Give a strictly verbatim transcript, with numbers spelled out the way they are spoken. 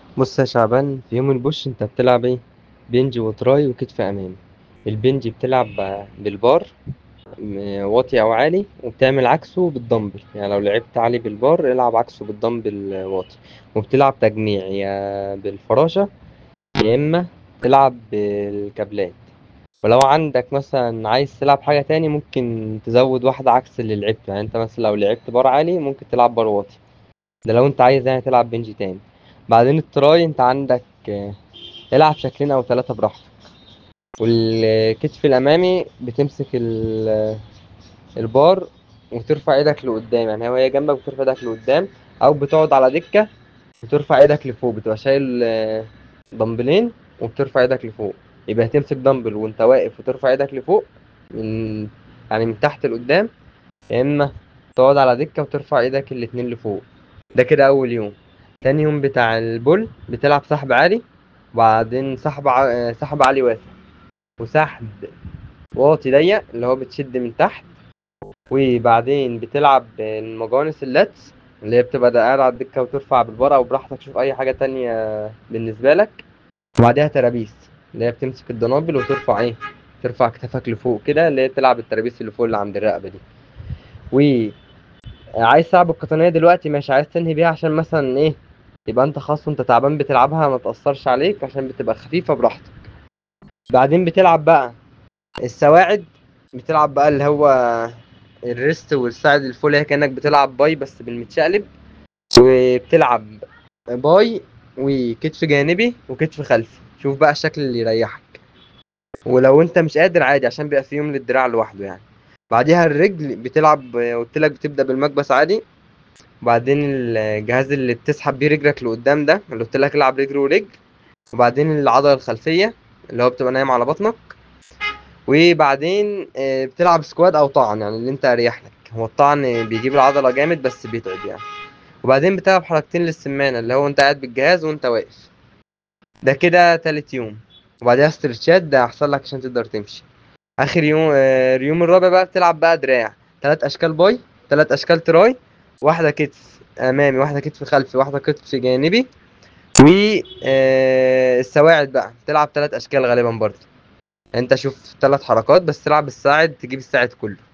بص يا شعبان، في يوم البوش انت بتلعب ايه؟ بنج وتراي وكتف امامي. البنج بتلعب ب- بالبار، م- واطي او عالي، وبتعمل عكسه بالدمبل. يعني لو لعبت عالي بالبار العب عكسه بالدمبل واطي. وبتلعب تجميع يا بالفراشة يا اما تلعب بالكابلات. ولو عندك مثلا عايز تلعب حاجة تاني ممكن تزود واحدة عكس اللي لعبته. يعني انت مثلا لو لعبت بار عالي ممكن تلعب بار واطي، ده لو انت عايز يعني تلعب بنج تاني. بعدين التراي انت عندك آه، العب شكلين او ثلاثة براحتك. والكتف الامامي بتمسك ال- البار وترفع ايدك لقدام، يعني هو هي جنبك بترفع ايدك لقدام، او بتقعد على دكة وترفع ايدك لفوق، بتبقى شايل آه، دمبلين وبترفع ايدك لفوق. يبقى هتمسك دمبل وانت واقف وترفع ايدك لفوق من يعني من تحت لقدام، يا اما تقعد على دكة وترفع ايدك الاتنين لفوق. ده كده اول يوم. تاني يوم بتاع البول بتلعب سحب عالي، وبعدين سحب ع... آه، سحب عالي واسع، وسحب واطي ضيق اللي هو بتشد من تحت. وبعدين بتلعب المجانس اللاتس اللي هي بتبقى ده قاعد على الدكة وترفع بالبرة، أو براحتك شوف أي حاجة تانية بالنسبة لك. وبعدها ترابيس اللي هي بتمسك الدنابل وترفع إيه، ترفع كتفك لفوق كده، اللي هي تلعب الترابيس اللي فوق اللي عند الرقبة دي. وعايز تلعب القطنية دلوقتي ماشي، عايز تنهي بيها عشان مثلا إيه، يبقى أنت خلاص وأنت تعبان بتلعبها ما تأثرش عليك، عشان بتبقى خفيفة براحتك. بعدين بتلعب بقى السواعد. بتلعب بقى اللي هو الريست والساعد الفولي، كأنك بتلعب باي بس بالمتشقلب. وبتلعب باي وكتف جانبي وكتف خلفي، شوف بقى الشكل اللي يريحك. ولو انت مش قادر عادي، عشان بيبقى في يوم للدراع لوحده يعني. بعديها الرجل بتلعب، قلت لك بتبدأ بالمكبس عادي. وبعدين الجهاز اللي بتسحب بيه رجلك لقدام ده اللي قلت لك العب رجل ورجل. وبعدين العضلة الخلفية اللي هو بتبقى نايم على بطنك. وبعدين آه، بتلعب سكواد او طعن، يعني اللي انت اريح لك. هو الطعن بيجيب العضلة جامد بس بيتعب يعني. وبعدين بتلعب حركتين للسمانة اللي هو انت قاعد بالجهاز وانت واقف. ده كده تالت يوم. وبعدها استرتشات ده هيحصل لك عشان تقدر تمشي. اخر يوم آه، اليوم الرابع بقى بتلعب بقى دراع. تلات اشكال باي، تلات اشكال تراي، واحدة كتف امامي، واحدة كتف خلفي، واحدة كتف جانبي. والسواعد بقى بتلعب تلات اشكال غالبا برضه. انت شوف تلات حركات بس تلعب الساعد تجيب الساعد كله.